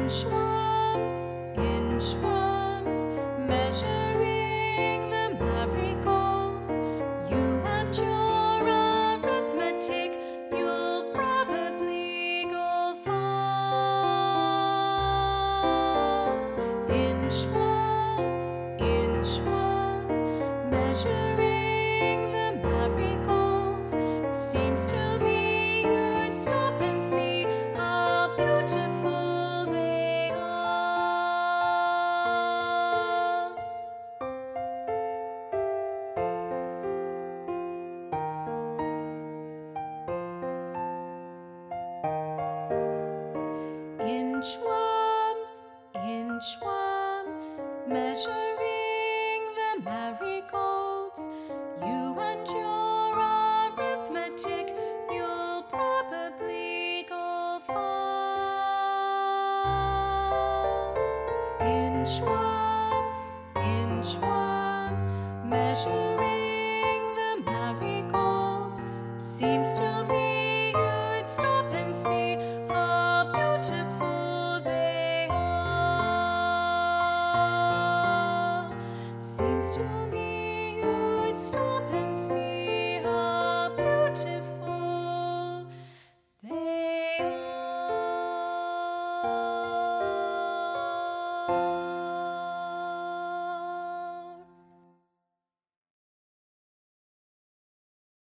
Inchworm, measuring the marigolds. You and your arithmetic, you'll probably go far. Inchworm, measuring the marigolds. Seems to me you'd stop and see how beautiful they are. Inchworm, measuring the marigolds. You and your arithmetic, you'll probably go far. Inchworm, measuring the marigolds. Seems to